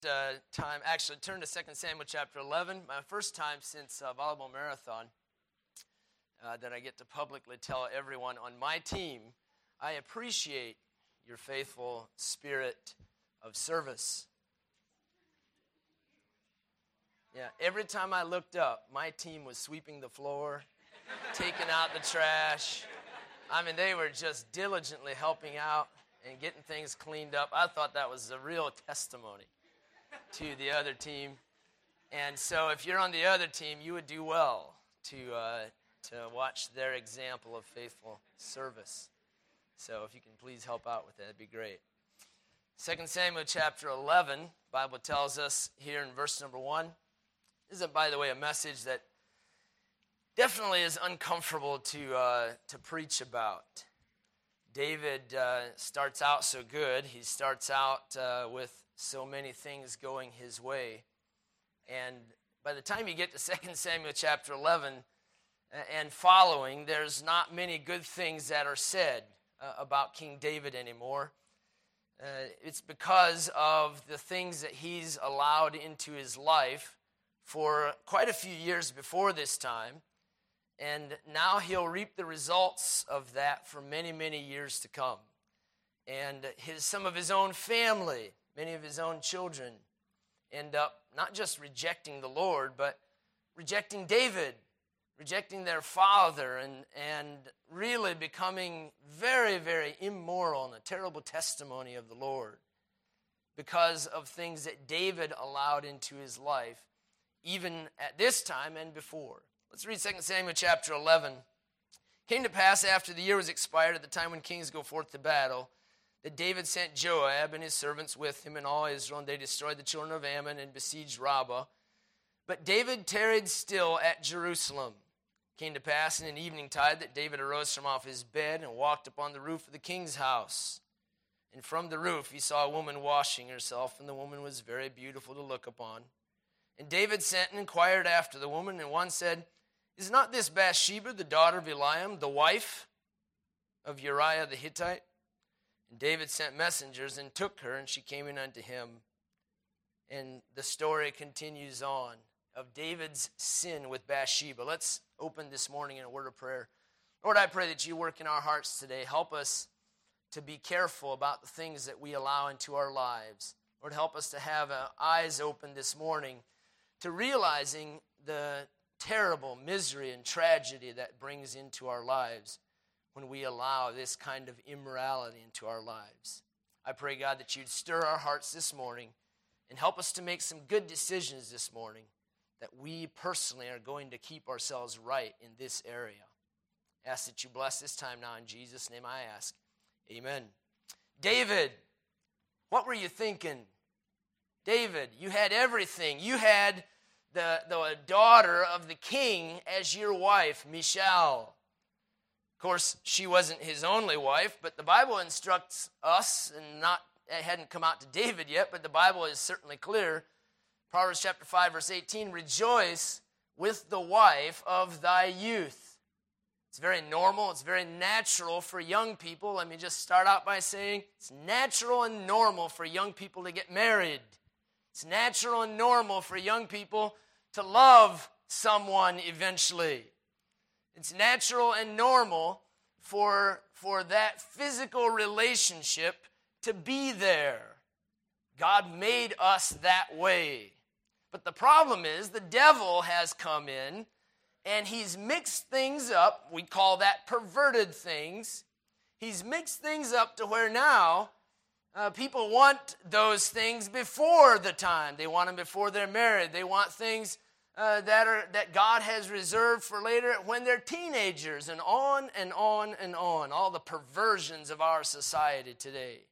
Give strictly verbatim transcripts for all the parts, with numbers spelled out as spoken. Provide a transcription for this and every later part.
Uh, time actually turn to Second Samuel chapter eleven. My first time since uh, volleyball marathon uh, that I get to publicly tell everyone on my team, I appreciate your faithful spirit of service. Yeah, every time I looked up, my team was sweeping the floor, taking out the trash. I mean, they were just diligently helping out and getting things cleaned up. I thought that was a real testimony to the other team. And so if you're on the other team, you would do well to uh, to watch their example of faithful service. So if you can please help out with that, it'd be great. Second Samuel chapter eleven, Bible tells us here in verse number one. This is, by the way, a message that definitely is uncomfortable to uh, to preach about. David uh, starts out so good. He starts out uh, with so many things going his way. And by the time you get to Second Samuel chapter eleven and following, there's not many good things that are said uh, about King David anymore. Uh, it's because of the things that he's allowed into his life for quite a few years before this time. And now he'll reap the results of that for many, many years to come. And his some of his own family, many of his own children, end up not just rejecting the Lord, but rejecting David, rejecting their father, and, and really becoming very, very immoral and a terrible testimony of the Lord because of things that David allowed into his life, even at this time and before. Let's read Second Samuel chapter eleven. It came to pass after the year was expired, at the time when kings go forth to battle, that David sent Joab and his servants with him and all Israel, and they destroyed the children of Ammon and besieged Rabbah. But David tarried still at Jerusalem. It came to pass in an evening tide that David arose from off his bed and walked upon the roof of the king's house. And from the roof he saw a woman washing herself, and the woman was very beautiful to look upon. And David sent and inquired after the woman, and one said, "Is not this Bathsheba, the daughter of Eliam, the wife of Uriah the Hittite?" And David sent messengers and took her, and she came in unto him. And the story continues on of David's sin with Bathsheba. Let's open this morning in a word of prayer. Lord, I pray that you work in our hearts today. Help us to be careful about the things that we allow into our lives. Lord, help us to have uh, eyes open this morning to realizing the terrible misery and tragedy that brings into our lives when we allow this kind of immorality into our lives. I pray, God, that you'd stir our hearts this morning and help us to make some good decisions this morning, that we personally are going to keep ourselves right in this area. I ask that you bless this time now. In Jesus' name I ask. Amen. David, what were you thinking? David, you had everything. You had the, the daughter of the king as your wife, Michal. Of course, she wasn't his only wife, but the Bible instructs us, and not it hadn't come out to David yet, but the Bible is certainly clear. Proverbs chapter five, verse eighteen, "Rejoice with the wife of thy youth." It's very normal, it's very natural for young people. Let me just start out by saying it's natural and normal for young people to get married. It's natural and normal for young people to love someone eventually. It's natural and normal for, for that physical relationship to be there. God made us that way. But the problem is the devil has come in and he's mixed things up. We call that perverted things. He's mixed things up to where now uh, people want those things before the time. They want them before they're married. They want things Uh, that are that God has reserved for later when they're teenagers, and on and on and on. All the perversions of our society today.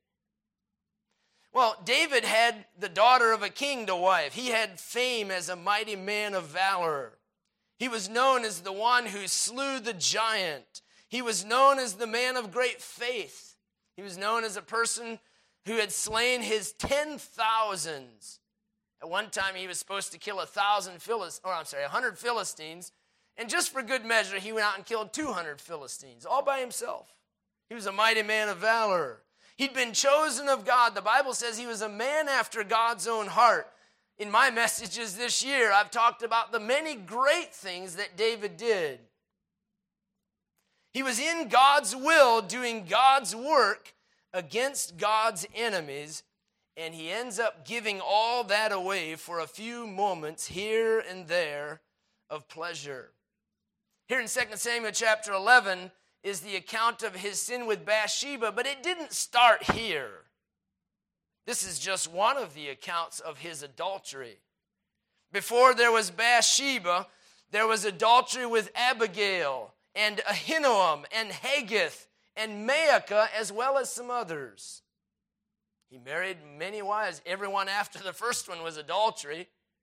Well, David had the daughter of a king to wife. He had fame as a mighty man of valor. He was known as the one who slew the giant. He was known as the man of great faith. He was known as a person who had slain his ten thousands. At one time, he was supposed to kill a thousand Philistines, or I'm sorry, a hundred Philistines, and just for good measure, he went out and killed two hundred Philistines, all by himself. He was a mighty man of valor. He'd been chosen of God. The Bible says he was a man after God's own heart. In my messages this year, I've talked about the many great things that David did. He was in God's will, doing God's work against God's enemies, and he ends up giving all that away for a few moments here and there of pleasure. Here in Second Samuel chapter eleven is the account of his sin with Bathsheba, but it didn't start here. This is just one of the accounts of his adultery. Before there was Bathsheba, there was adultery with Abigail and Ahinoam and Haggith and Maacah, as well as some others. He married many wives. Everyone after the first one was adultery.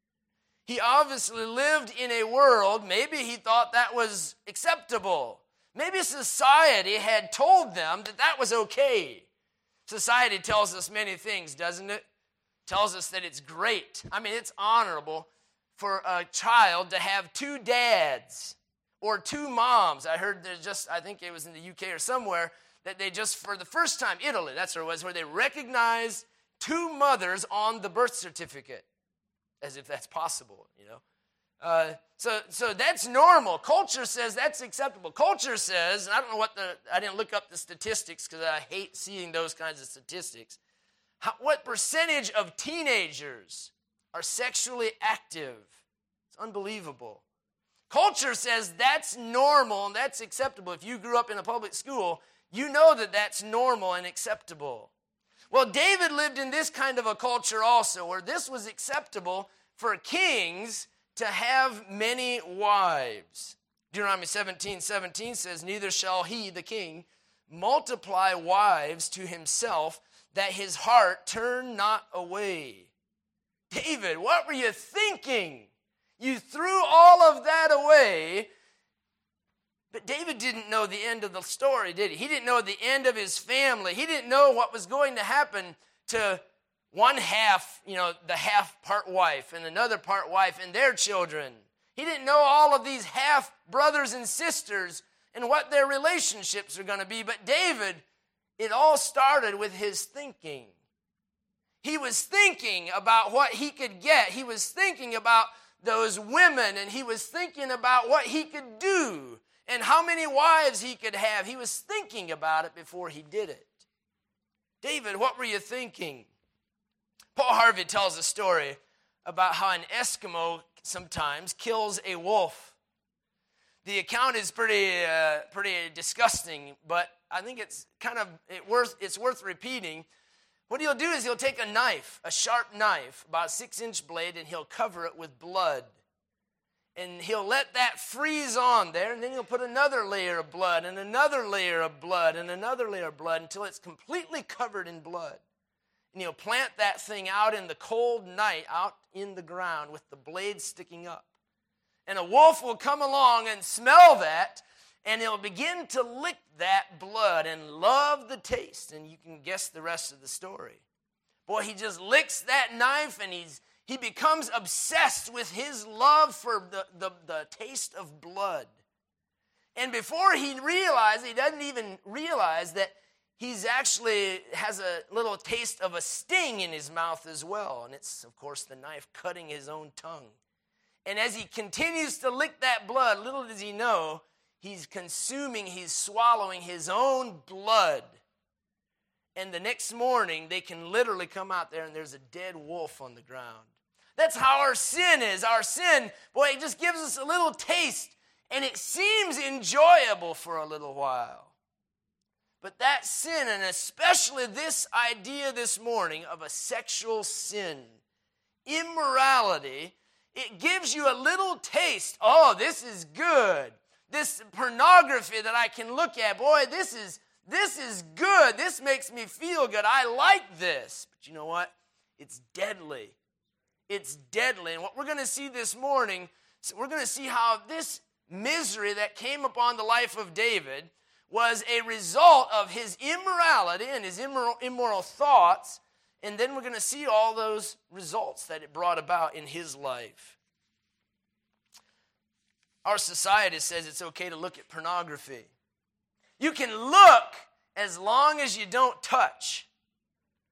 He obviously lived in a world, maybe he thought that was acceptable. Maybe society had told them that that was okay. Society tells us many things, doesn't it? Tells us that it's great. I mean, it's honorable for a child to have two dads or two moms. I heard there's just, I think it was in the U K or somewhere, that they just, for the first time, Italy, that's where it was, where they recognized two mothers on the birth certificate, as if that's possible, you know. Uh, so, so that's normal. Culture says that's acceptable. Culture says, and I don't know what the, I didn't look up the statistics because I hate seeing those kinds of statistics. How, what percentage of teenagers are sexually active? It's unbelievable. Culture says that's normal and that's acceptable. If you grew up in a public school, you know that that's normal and acceptable. Well, David lived in this kind of a culture also, where this was acceptable for kings to have many wives. Deuteronomy seventeen seventeen says, neither shall he, the king, multiply wives to himself, that his heart turn not away. David, what were you thinking? You threw all of that away. But David didn't know the end of the story, did he? He didn't know the end of his family. He didn't know what was going to happen to one half, you know, the half part wife and another part wife and their children. He didn't know all of these half brothers and sisters and what their relationships are going to be. But David, it all started with his thinking. He was thinking about what he could get. He was thinking about those women, and he was thinking about what he could do and how many wives he could have. He was thinking about it before he did it. David, what were you thinking? Paul Harvey tells a story about how an Eskimo sometimes kills a wolf. The account is pretty uh, pretty disgusting, but I think it's kind of it worth it's worth repeating. What he'll do is he'll take a knife, a sharp knife, about a six-inch blade, and he'll cover it with blood. And he'll let that freeze on there, and then he'll put another layer of blood, and another layer of blood, and another layer of blood, until it's completely covered in blood. And he'll plant that thing out in the cold night, out in the ground, with the blade sticking up. And a wolf will come along and smell that, and he'll begin to lick that blood and love the taste. And you can guess the rest of the story. Boy, he just licks that knife, and he's He becomes obsessed with his love for the, the, the taste of blood. And before he realizes, he doesn't even realize that he's actually has a little taste of a sting in his mouth as well. And it's, of course, the knife cutting his own tongue. And as he continues to lick that blood, little does he know, he's consuming, he's swallowing his own blood. And the next morning, they can literally come out there and there's a dead wolf on the ground. That's how our sin is. Our sin, boy, it just gives us a little taste, and it seems enjoyable for a little while. But that sin, and especially this idea this morning of a sexual sin, immorality, it gives you a little taste. Oh, this is good. This pornography that I can look at, boy, this is this is good. This makes me feel good. I like this. But you know what? It's deadly. It's deadly. And what we're going to see this morning, we're going to see how this misery that came upon the life of David was a result of his immorality and his immoral, immoral thoughts. And then we're going to see all those results that it brought about in his life. Our society says it's okay to look at pornography. You can look as long as you don't touch.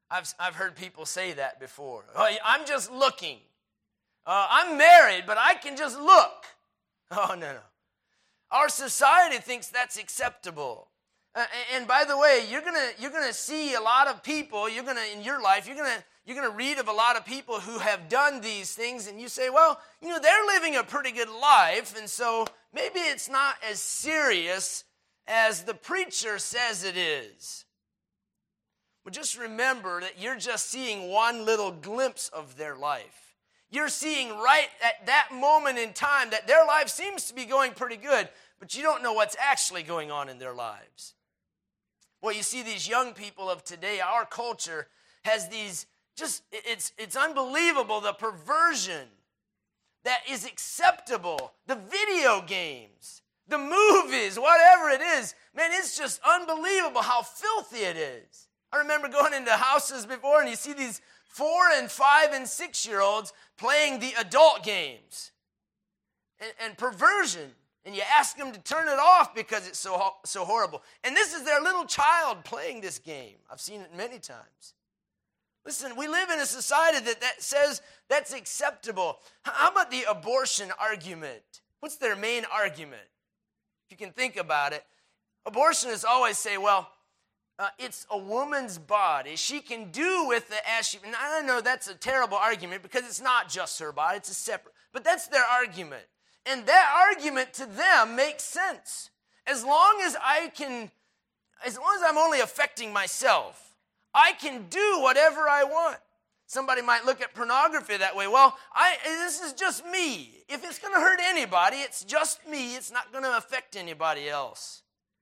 I've, I've heard people say that before. Oh, I'm just looking. Uh, I'm married, but I can just look. Oh, no, no. Our society thinks that's acceptable. Uh, and by the way, you're gonna you're gonna see a lot of people. You're gonna in your life. You're gonna you're gonna read of a lot of people who have done these things, and you say, well, you know, they're living a pretty good life, and so maybe it's not as serious as the preacher says it is. But just remember that you're just seeing one little glimpse of their life. You're seeing right at that moment in time that their life seems to be going pretty good, but you don't know what's actually going on in their lives. Well, you see these young people of today, our culture has these, just, it's, it's unbelievable, the perversion that is acceptable. The video games, the movies, whatever it is, man, it's just unbelievable how filthy it is. I remember going into houses before and you see these four and five and six-year-olds playing the adult games and, and perversion. And you ask them to turn it off because it's so so horrible. And this is their little child playing this game. I've seen it many times. Listen, we live in a society that, that says that's acceptable. How about the abortion argument? What's their main argument? If you can think about it, abortionists always say, well, Uh, it's a woman's body. She can do with it as she... And I know that's a terrible argument because it's not just her body. It's a separate... But that's their argument. And that argument to them makes sense. As long as I can... As long as I'm only affecting myself, I can do whatever I want. Somebody might look at pornography that way. Well, I this is just me. If it's going to hurt anybody, it's just me. It's not going to affect anybody else.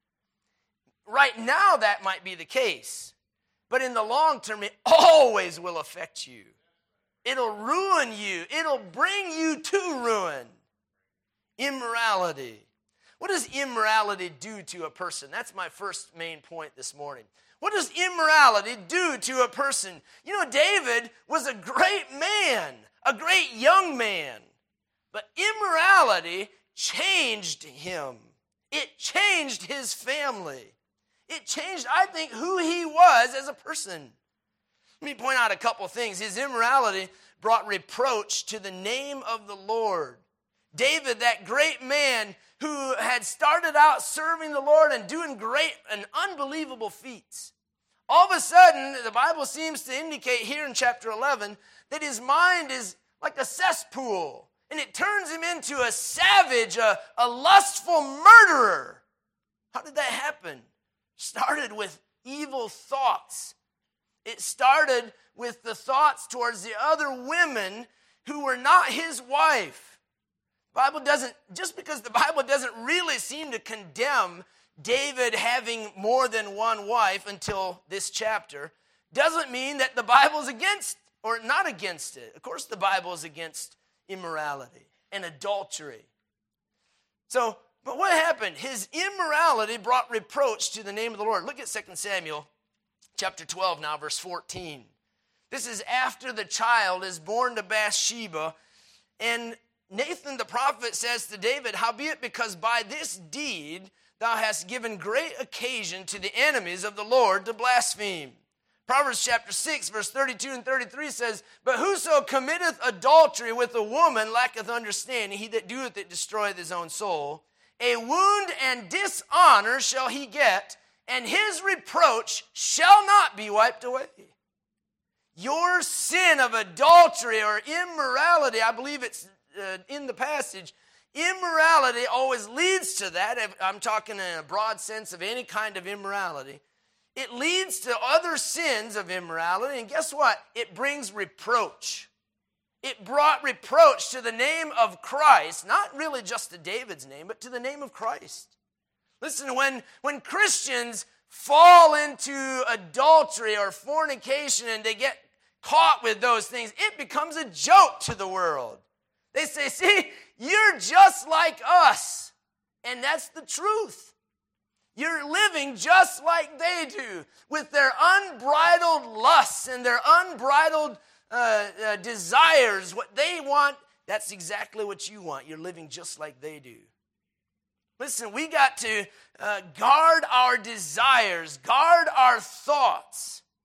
Right now, that might be the case. But in the long term, it always will affect you. It'll ruin you. It'll bring you to ruin. Immorality. What does immorality do to a person? That's my first main point this morning. What does immorality do to a person? You know, David was a great man, a great young man. But immorality changed him. It changed his family. It changed, I think, who he was as a person. Let me point out a couple things. His immorality brought reproach to the name of the Lord. David, that great man who had started out serving the Lord and doing great and unbelievable feats. All of a sudden, the Bible seems to indicate here in chapter eleven that his mind is like a cesspool. And it turns him into a savage, a, a lustful murderer. How did that happen? Started with evil thoughts. It started with the thoughts towards the other women who were not his wife. The Bible doesn't, just because the Bible doesn't really seem to condemn David having more than one wife until this chapter, doesn't mean that the Bible's against or not against it. Of course the Bible is against immorality and adultery. So, but what happened? His immorality brought reproach to the name of the Lord. Look at Second Samuel chapter twelve now, verse fourteen. This is after the child is born to Bathsheba. And Nathan the prophet says to David, howbeit because by this deed thou hast given great occasion to the enemies of the Lord to blaspheme. Proverbs chapter six, verse thirty-two and thirty-three says, but whoso committeth adultery with a woman lacketh understanding. He that doeth it destroyeth his own soul. A wound and dishonor shall he get, and his reproach shall not be wiped away. Your sin of adultery or immorality, I believe it's uh, in the passage, immorality always leads to that. I'm talking in a broad sense of any kind of immorality. It leads to other sins of immorality, and guess what? It brings reproach. It brought reproach to the name of Christ, not really just to David's name, but to the name of Christ. Listen, when, when Christians fall into adultery or fornication and they get caught with those things, it becomes a joke to the world. They say, see, you're just like us. And that's the truth. You're living just like they do, with their unbridled lusts and their unbridled uh, uh, desires. What they want, that's exactly what you want. You're living just like they do. Listen, we got to uh, guard our desires, guard our thoughts.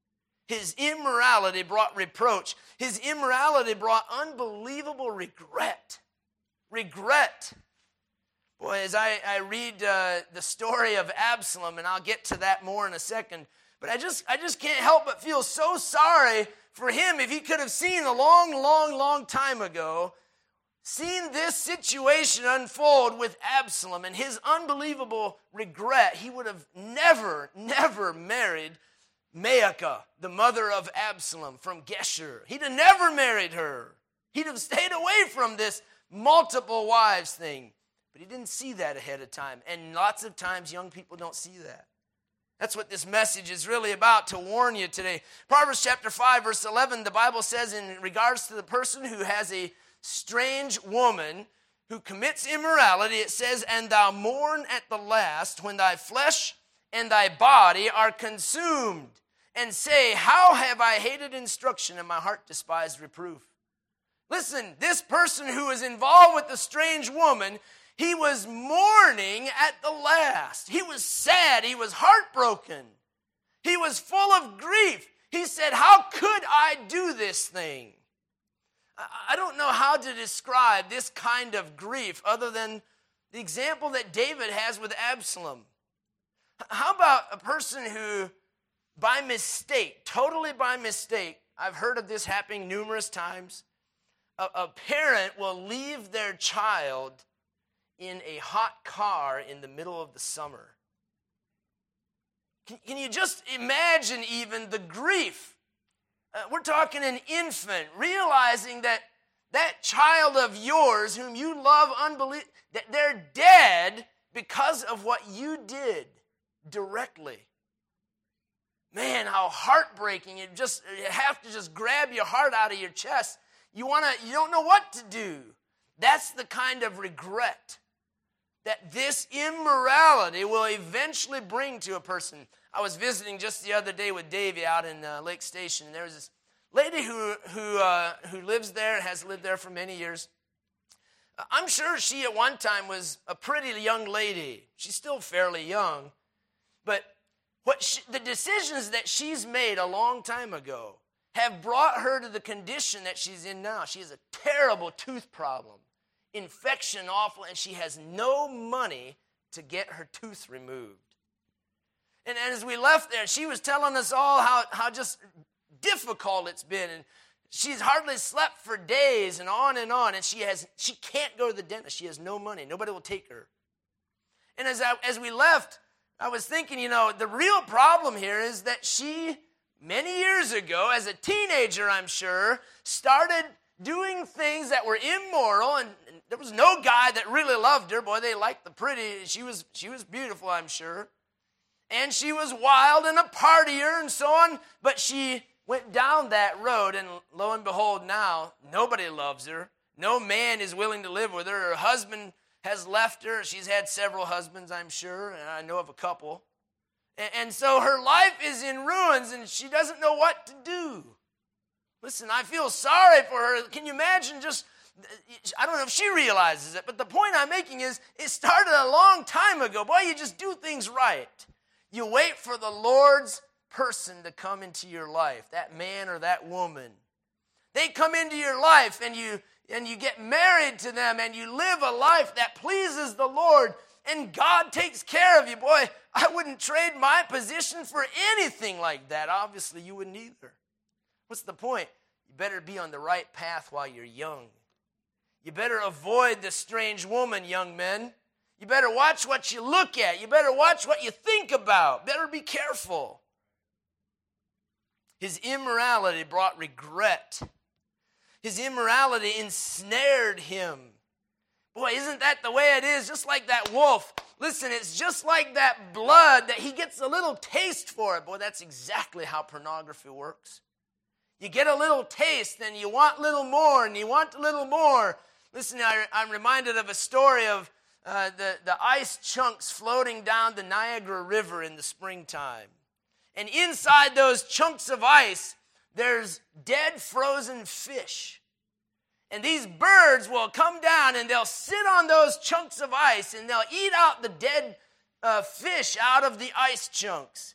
His immorality brought reproach. His immorality brought unbelievable regret. Regret. Boy, as I, I read uh, the story of Absalom, and I'll get to that more in a second, but I just I just can't help but feel so sorry for him. If he could have seen a long, long, long time ago, seen this situation unfold with Absalom and his unbelievable regret, he would have never, never married Maacah, the mother of Absalom from Geshur. He'd have never married her. He'd have stayed away from this multiple wives thing. But he didn't see that ahead of time. And lots of times young people don't see that. That's what this message is really about, to warn you today. Proverbs chapter five, verse eleven, the Bible says in regards to the person who has a strange woman who commits immorality, it says, "And thou mourn at the last when thy flesh and thy body are consumed, and say, how have I hated instruction, and my heart despised reproof." Listen, this person who is involved with the strange woman, he was mourning at the last. He was sad. He was heartbroken. He was full of grief. He said, how could I do this thing? I don't know how to describe this kind of grief other than the example that David has with Absalom. How about a person who, by mistake, totally by mistake, I've heard of this happening numerous times, a, a parent will leave their child in a hot car in the middle of the summer. Can, can you just imagine even the grief? Uh, we're talking an infant, realizing that that child of yours, whom you love unbelievably, that they're dead because of what you did directly. Man, how heartbreaking. You just you have to just grab your heart out of your chest. You want to, you don't know what to do. That's the kind of regret that this immorality will eventually bring to a person. I was visiting just the other day with Davey out in uh, Lake Station, and there was this lady who who uh, who lives there, has lived there for many years. Uh, I'm sure she at one time was a pretty young lady. She's still fairly young, but what she, the decisions that she's made a long time ago have brought her to the condition that she's in now. She has a terrible tooth problem. Infection, awful, and she has no money to get her tooth removed. And, and as we left there, she was telling us all how, how just difficult it's been, and she's hardly slept for days, and on and on, and she has she can't go to the dentist. She has no money. Nobody will take her. And as I, as we left, I was thinking, you know, the real problem here is that she, many years ago, as a teenager, I'm sure, started doing things that were immoral, and, and there was no guy that really loved her. Boy, they liked the pretty. She was she was beautiful, I'm sure. And she was wild and a partier and so on, but she went down that road, and lo and behold, now nobody loves her. No man is willing to live with her. Her husband has left her. She's had several husbands, I'm sure, and I know of a couple. And, and so her life is in ruins, and she doesn't know what to do. Listen, I feel sorry for her. Can you imagine just, I don't know if she realizes it, but the point I'm making is it started a long time ago. Boy, you just do things right. You wait for the Lord's person to come into your life, that man or that woman. They come into your life, and you and you get married to them, and you live a life that pleases the Lord, and God takes care of you. Boy, I wouldn't trade my position for anything like that. Obviously, you wouldn't either. What's the point? You better be on the right path while you're young. You better avoid the strange woman, young men. You better watch what you look at. You better watch what you think about. Better be careful. His immorality brought regret. His immorality ensnared him. Boy, isn't that the way it is? Just like that wolf. Listen, it's just like that blood that he gets a little taste for it. Boy, that's exactly how pornography works. You get a little taste, and you want a little more, and you want a little more. Listen, I, I'm reminded of a story of uh, the, the ice chunks floating down the Niagara River in the springtime. And inside those chunks of ice, there's dead frozen fish. And these birds will come down, and they'll sit on those chunks of ice, and they'll eat out the dead uh, fish out of the ice chunks.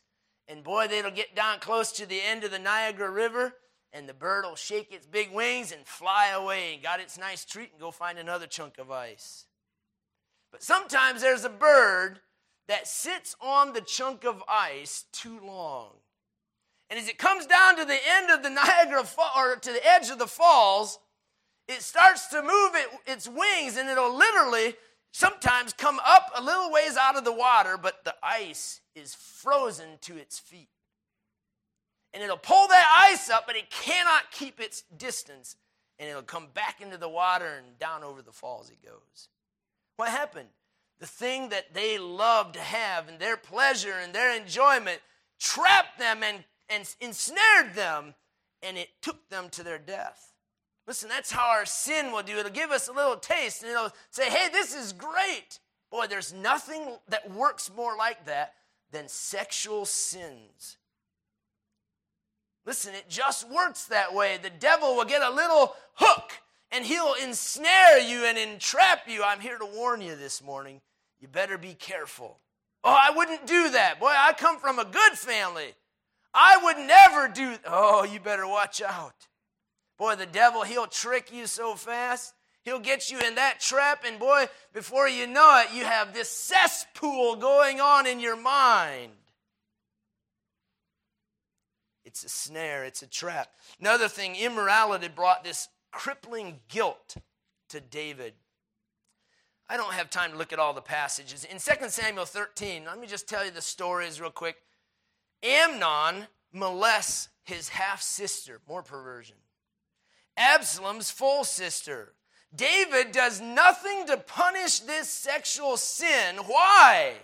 And boy, they'll get down close to the end of the Niagara River, and the bird will shake its big wings and fly away and got its nice treat and go find another chunk of ice. But sometimes there's a bird that sits on the chunk of ice too long. And as it comes down to the end of the Niagara Falls, or to the edge of the falls, it starts to move it, its wings, and it'll literally sometimes come up a little ways out of the water, but the ice is frozen to its feet. And it'll pull that ice up, but it cannot keep its distance, and it'll come back into the water and down over the falls it goes. What happened? The thing that they love to have and their pleasure and their enjoyment trapped them and, and ensnared them, and it took them to their death. Listen, that's how our sin will do. It'll give us a little taste, and it'll say, hey, this is great. Boy, there's nothing that works more like that than sexual sins. Listen, it just works that way. The devil will get a little hook, and he'll ensnare you and entrap you. I'm here to warn you this morning. You better be careful. Oh, I wouldn't do that. Boy, I come from a good family. I would never do. Oh, you better watch out. Boy, the devil, he'll trick you so fast. He'll get you in that trap, and boy, before you know it, you have this cesspool going on in your mind. It's a snare, it's a trap. Another thing, immorality brought this crippling guilt to David. I don't have time to look at all the passages. In Second Samuel thirteen, let me just tell you the stories real quick. Amnon molests his half-sister, more perversion. Absalom's full sister. David does nothing to punish this sexual sin. Why?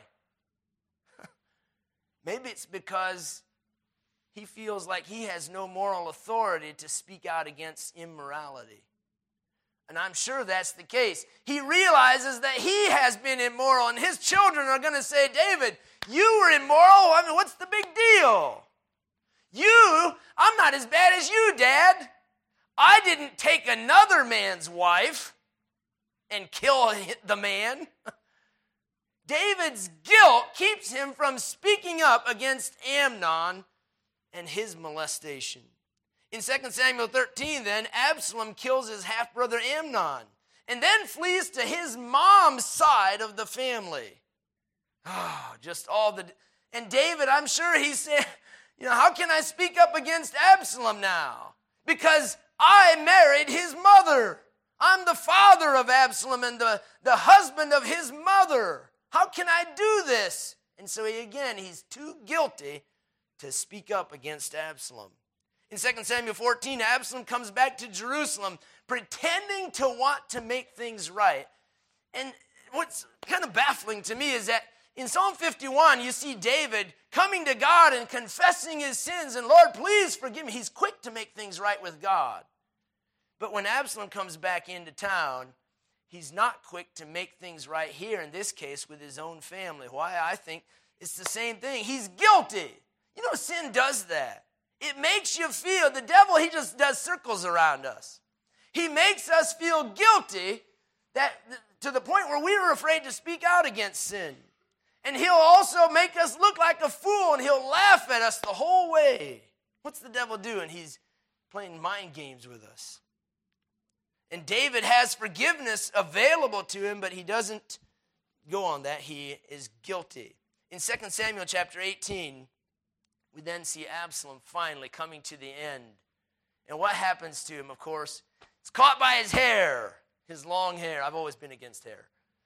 Maybe it's because he feels like he has no moral authority to speak out against immorality. And I'm sure that's the case. He realizes that he has been immoral, and his children are going to say, David, you were immoral? I mean, what's the big deal? You, I'm not as bad as you, Dad. I didn't take another man's wife and kill the man. David's guilt keeps him from speaking up against Amnon and his molestation. In Second Samuel thirteen, then, Absalom kills his half-brother Amnon and then flees to his mom's side of the family. Oh, just all the... And David, I'm sure he said, you know, how can I speak up against Absalom now? Because I married his mother. I'm the father of Absalom and the, the husband of his mother. How can I do this? And so he, again, he's too guilty to speak up against Absalom. In Second Samuel fourteen, Absalom comes back to Jerusalem pretending to want to make things right. And what's kind of baffling to me is that in Psalm fifty-one, you see David coming to God and confessing his sins, and Lord, please forgive me. He's quick to make things right with God. But when Absalom comes back into town, he's not quick to make things right here, in this case, with his own family. Why? I think it's the same thing. He's guilty. You know, sin does that. It makes you feel, the devil, he just does circles around us. He makes us feel guilty that to the point where we are afraid to speak out against sin. And he'll also make us look like a fool, and he'll laugh at us the whole way. What's the devil doing? He's playing mind games with us. And David has forgiveness available to him, but he doesn't go on that. He is guilty. In Second Samuel chapter eighteen, we then see Absalom finally coming to the end. And what happens to him, of course? He's caught by his hair, his long hair. I've always been against hair.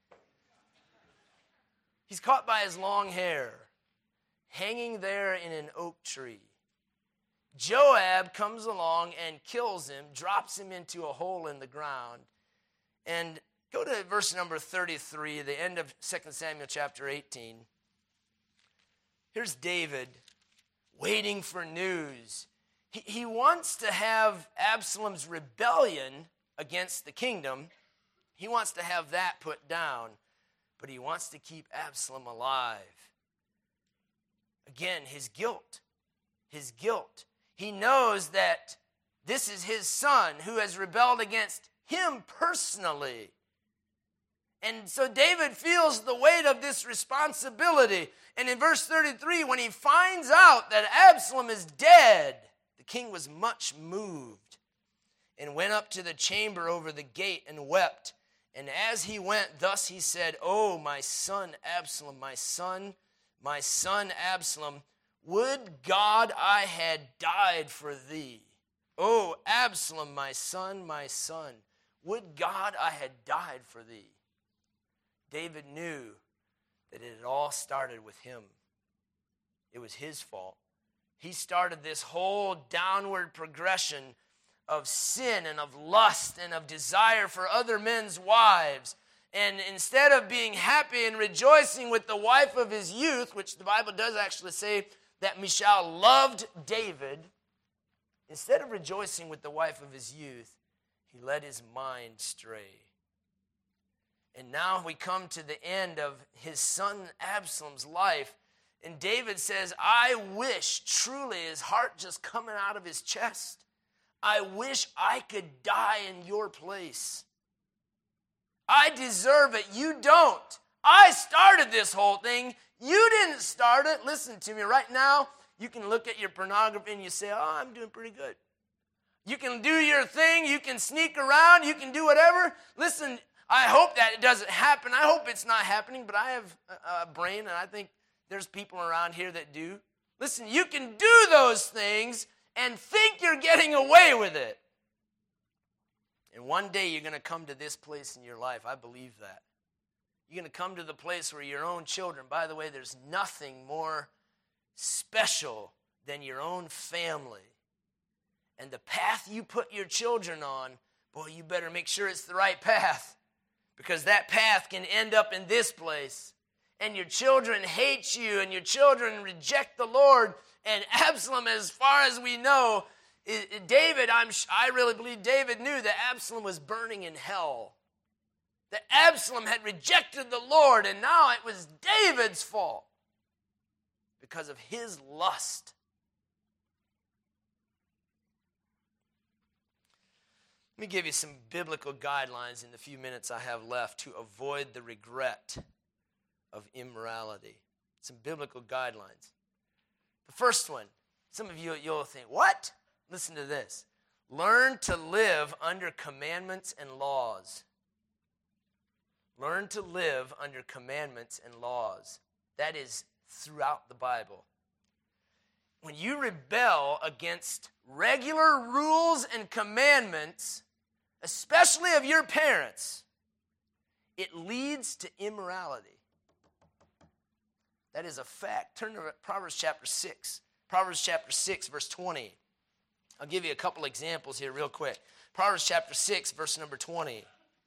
He's caught by his long hair, hanging there in an oak tree. Joab comes along and kills him, drops him into a hole in the ground. And go to verse number thirty-three, the end of Second Samuel chapter eighteen. Here's David waiting for news. He, he wants to have Absalom's rebellion against the kingdom. He wants to have that put down, but he wants to keep Absalom alive. Again, his guilt, his guilt. He knows that this is his son who has rebelled against him personally. And so David feels the weight of this responsibility. And in verse thirty-three, when he finds out that Absalom is dead, the king was much moved and went up to the chamber over the gate and wept. And as he went, thus he said, "Oh, my son Absalom, my son, my son Absalom, would God I had died for thee. Oh, Absalom, my son, my son, would God I had died for thee." David knew that it had all started with him. It was his fault. He started this whole downward progression of sin and of lust and of desire for other men's wives. And instead of being happy and rejoicing with the wife of his youth, which the Bible does actually say that Michal loved David, instead of rejoicing with the wife of his youth, he let his mind stray. And now we come to the end of his son Absalom's life. And David says, I wish, truly, his heart just coming out of his chest, I wish I could die in your place. I deserve it. You don't. I started this whole thing. You didn't start it. Listen to me. Right now, you can look at your pornography and you say, oh, I'm doing pretty good. You can do your thing. You can sneak around. You can do whatever. Listen, I hope that it doesn't happen. I hope it's not happening, but I have a brain, and I think there's people around here that do. Listen, you can do those things and think you're getting away with it. And one day you're going to come to this place in your life. I believe that. You're going to come to the place where your own children, by the way, there's nothing more special than your own family. And the path you put your children on, boy, you better make sure it's the right path. Because that path can end up in this place. And your children hate you, and your children reject the Lord. And Absalom, as far as we know, David, I'm, I really believe David knew that Absalom was burning in hell. That Absalom had rejected the Lord, and now it was David's fault because of his lust. Let me give you some biblical guidelines in the few minutes I have left to avoid the regret of immorality. Some biblical guidelines. The first one, some of you, you'll think, what? Listen to this. Learn to live under commandments and laws. Learn to live under commandments and laws. That is throughout the Bible. When you rebel against regular rules and commandments, especially of your parents, it leads to immorality. That is a fact. Turn to Proverbs chapter six. Proverbs chapter six, verse twenty. I'll give you a couple examples here real quick. Proverbs chapter six, verse number twenty.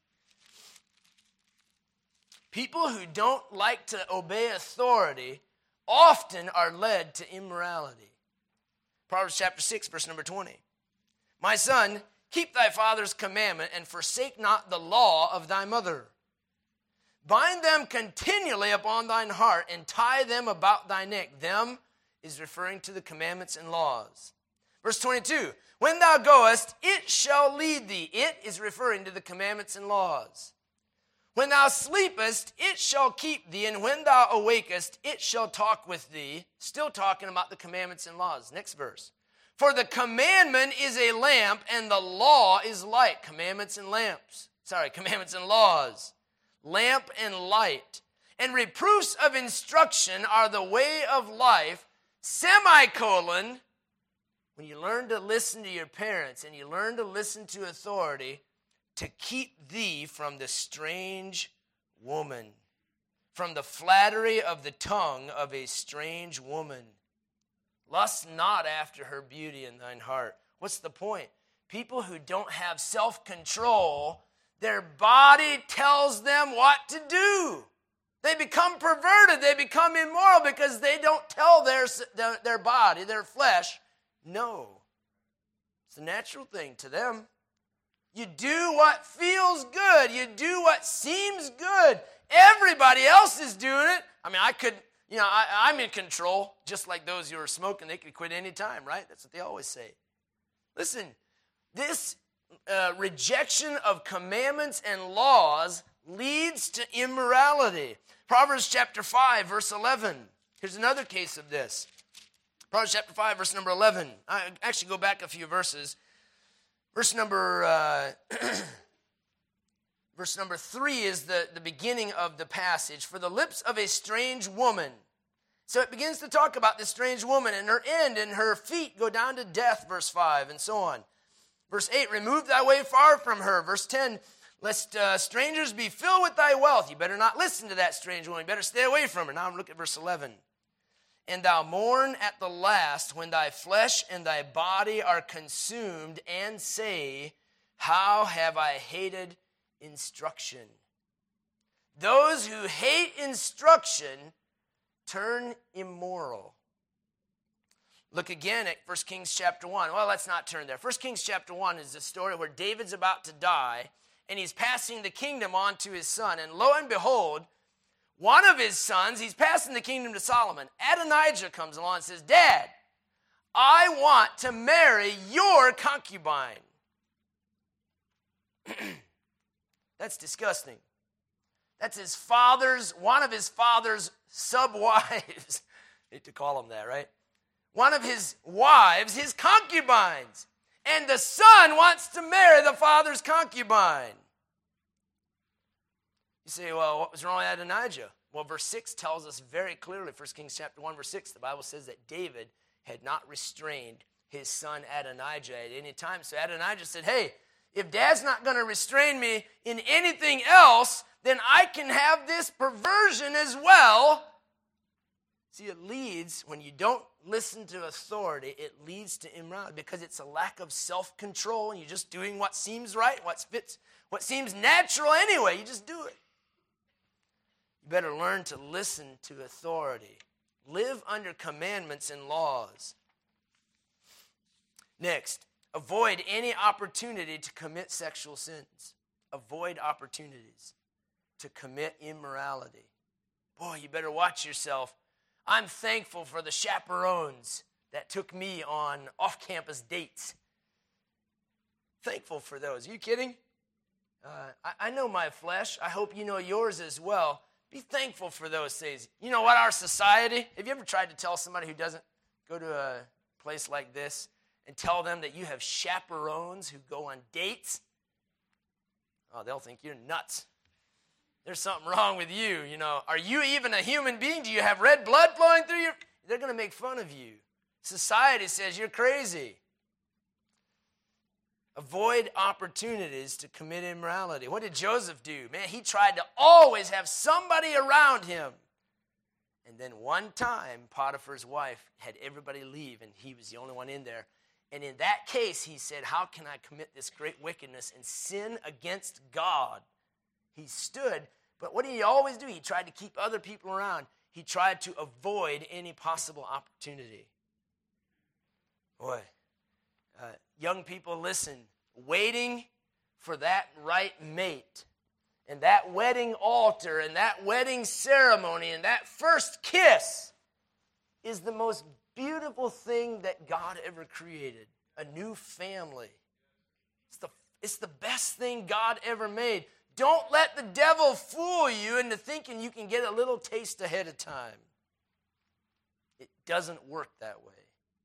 People who don't like to obey authority often are led to immorality. Proverbs chapter six, verse number twenty. My son, keep thy father's commandment and forsake not the law of thy mother. Bind them continually upon thine heart and tie them about thy neck. Them is referring to the commandments and laws. Verse twenty-two, when thou goest, it shall lead thee. It is referring to the commandments and laws. When thou sleepest, it shall keep thee, and when thou awakest, it shall talk with thee. Still talking about the commandments and laws. Next verse. For the commandment is a lamp, and the law is light. Commandments and lamps. Sorry, commandments and laws. Lamp and light. And reproofs of instruction are the way of life. Semicolon. When you learn to listen to your parents and you learn to listen to authority, to keep thee from the strange woman, from the flattery of the tongue of a strange woman. Lust not after her beauty in thine heart. What's the point? People who don't have self-control, their body tells them what to do. They become perverted. They become immoral because they don't tell their, their, their body, their flesh, no. It's a natural thing to them. You do what feels good. You do what seems good. Everybody else is doing it. I mean, I could, you know, I, I'm in control, just like those who are smoking. They could quit any time, right? That's what they always say. Listen, this uh, rejection of commandments and laws leads to immorality. Proverbs chapter five, verse eleven. Here's another case of this. Proverbs chapter five, verse number eleven. I actually go back a few verses. Verse number uh, verse number three is the, the beginning of the passage. For the lips of a strange woman. So it begins to talk about this strange woman, and her end and her feet go down to death, verse five, and so on. Verse eight, remove thy way far from her. Verse ten, lest uh, strangers be filled with thy wealth. You better not listen to that strange woman. You better stay away from her. Now look at verse eleven. And thou mourn at the last when thy flesh and thy body are consumed, and say, how have I hated instruction? Those who hate instruction turn immoral. Look again at First Kings chapter one. Well, let's not turn there. First Kings chapter one is the story where David's about to die, and he's passing the kingdom on to his son. And lo and behold, one of his sons, he's passing the kingdom to Solomon. Adonijah comes along and says, Dad, I want to marry your concubine. That's disgusting. That's his father's, one of his father's sub-wives. Hate to call them that, right? One of his wives, his concubines. And the son wants to marry the father's concubine. You say, well, what was wrong with Adonijah? Well, verse six tells us very clearly, First Kings chapter one, verse six, the Bible says that David had not restrained his son Adonijah at any time. So Adonijah said, hey, if Dad's not going to restrain me in anything else, then I can have this perversion as well. See, it leads, when you don't listen to authority, it leads to immorality because it's a lack of self-control and you're just doing what seems right, what fits, what seems natural anyway. You just do it. You better learn to listen to authority. Live under commandments and laws. Next, avoid any opportunity to commit sexual sins. Avoid opportunities to commit immorality. Boy, you better watch yourself. I'm thankful for the chaperones that took me on off-campus dates. Thankful for those. Are you kidding? Uh, I, I know my flesh. I hope you know yours as well. Be thankful for those things. You know what, our society, have you ever tried to tell somebody who doesn't go to a place like this and tell them that you have chaperones who go on dates? Oh, they'll think you're nuts. There's something wrong with you, you know. Are you even a human being? Do you have red blood flowing through you? They're going to make fun of you. Society says you're crazy. Avoid opportunities to commit immorality. What did Joseph do? Man, he tried to always have somebody around him. And then one time, Potiphar's wife had everybody leave, and he was the only one in there. And in that case, he said, how can I commit this great wickedness and sin against God? He stood, but what did he always do? He tried to keep other people around. He tried to avoid any possible opportunity. Boy, uh, young people, listen. Waiting for that right mate and that wedding altar and that wedding ceremony and that first kiss is the most beautiful thing that God ever created. A new family. It's the, it's the best thing God ever made. Don't let the devil fool you into thinking you can get a little taste ahead of time. It doesn't work that way.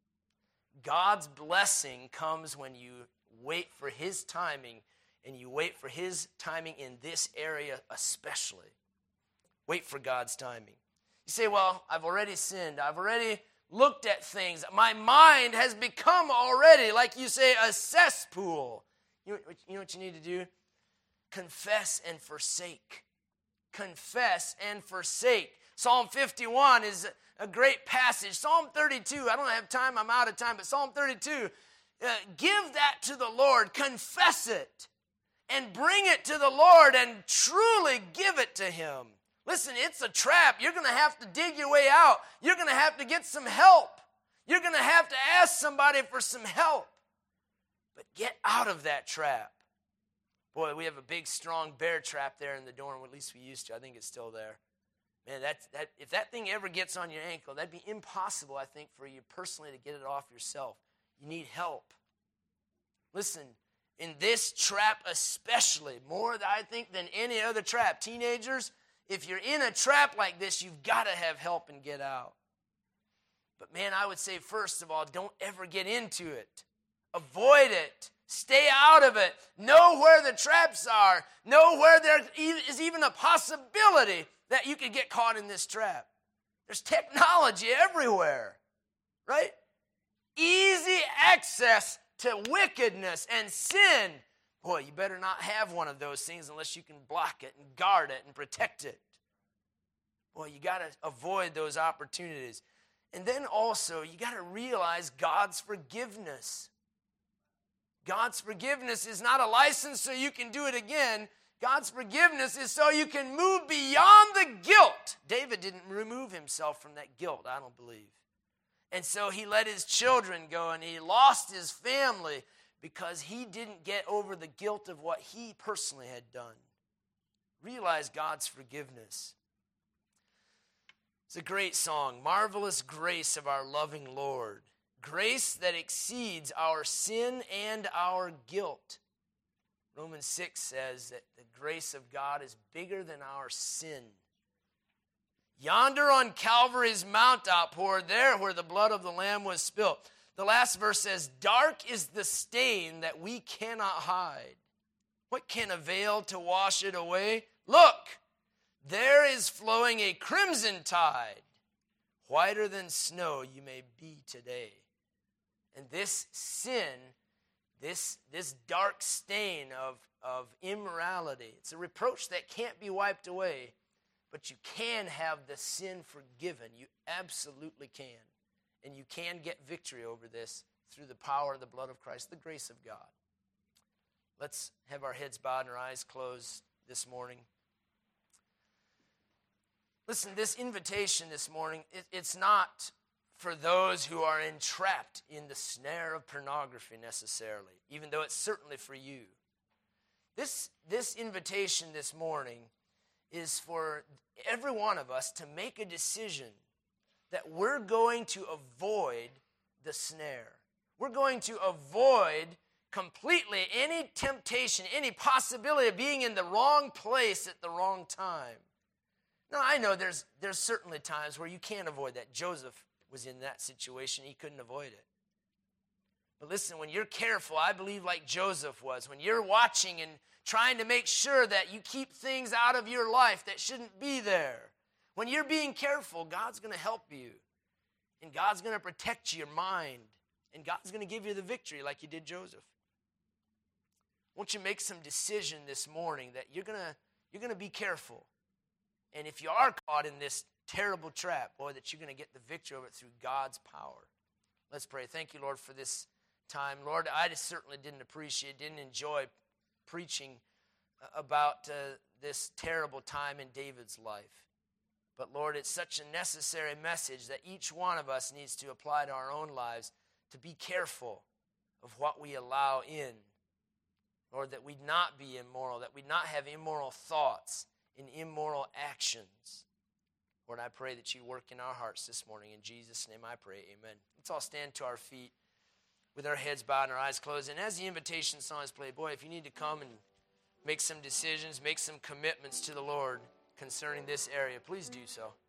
God's blessing comes when you wait for his timing, and you wait for his timing in this area especially. Wait for God's timing. You say, well, I've already sinned. I've already looked at things. My mind has become already, like you say, a cesspool. You know, you know what you need to do? Confess and forsake. Confess and forsake. Psalm fifty-one is a great passage. Psalm thirty-two, I don't have time, I'm out of time, but Psalm thirty-two, uh, give that to the Lord, confess it, and bring it to the Lord and truly give it to him. Listen, it's a trap. You're going to have to dig your way out. You're going to have to get some help. You're going to have to ask somebody for some help. But get out of that trap. Boy, we have a big, strong bear trap there in the dorm. At least we used to. I think it's still there. Man, that's, that, if that thing ever gets on your ankle, that'd be impossible, I think, for you personally to get it off yourself. You need help. Listen, in this trap especially, more, I think, than any other trap. Teenagers, if you're in a trap like this, you've got to have help and get out. But man, I would say, first of all, don't ever get into it. Avoid it. Stay out of it. Know where the traps are. Know where there is even a possibility that you could get caught in this trap. There's technology everywhere, right? Easy access to wickedness and sin. Boy, you better not have one of those things unless you can block it and guard it and protect it. Boy, you got to avoid those opportunities. And then also, you got to realize God's forgiveness. God's forgiveness is not a license so you can do it again. God's forgiveness is so you can move beyond the guilt. David didn't remove himself from that guilt, I don't believe. And so he let his children go, and he lost his family because he didn't get over the guilt of what he personally had done. Realize God's forgiveness. It's a great song, Marvelous Grace of Our Loving Lord. Grace that exceeds our sin and our guilt. Romans six says that the grace of God is bigger than our sin. Yonder on Calvary's mount outpoured, there where the blood of the Lamb was spilt. The last verse says, dark is the stain that we cannot hide. What can avail to wash it away? Look, there is flowing a crimson tide. Whiter than snow you may be today. And this sin, this, this dark stain of, of immorality, it's a reproach that can't be wiped away. But you can have the sin forgiven. You absolutely can. And you can get victory over this through the power of the blood of Christ, the grace of God. Let's have our heads bowed and our eyes closed this morning. Listen, this invitation this morning, it, it's not for those who are entrapped in the snare of pornography necessarily, even though it's certainly for you. This, this invitation this morning is for every one of us to make a decision that we're going to avoid the snare. We're going to avoid completely any temptation, any possibility of being in the wrong place at the wrong time. Now, I know there's, there's certainly times where you can't avoid that. Joseph was in that situation. He couldn't avoid it. But listen, when you're careful, I believe like Joseph was, when you're watching and trying to make sure that you keep things out of your life that shouldn't be there. When you're being careful, God's going to help you. And God's going to protect your mind. And God's going to give you the victory like you did Joseph. Won't you make some decision this morning that you're going to, you're going to be careful. And if you are caught in this terrible trap, boy, that you're going to get the victory over it through God's power. Let's pray. Thank you, Lord, for this time. Lord, I just certainly didn't appreciate, didn't enjoy preaching about uh, this terrible time in David's life. But Lord, it's such a necessary message that each one of us needs to apply to our own lives, to be careful of what we allow in. Lord, that we not be immoral, that we not have immoral thoughts and immoral actions. Lord, I pray that you work in our hearts this morning. In Jesus' name I pray, amen. Let's all stand to our feet with our heads bowed and our eyes closed. And as the invitation song is played, boy, if you need to come and make some decisions, make some commitments to the Lord concerning this area, please do so.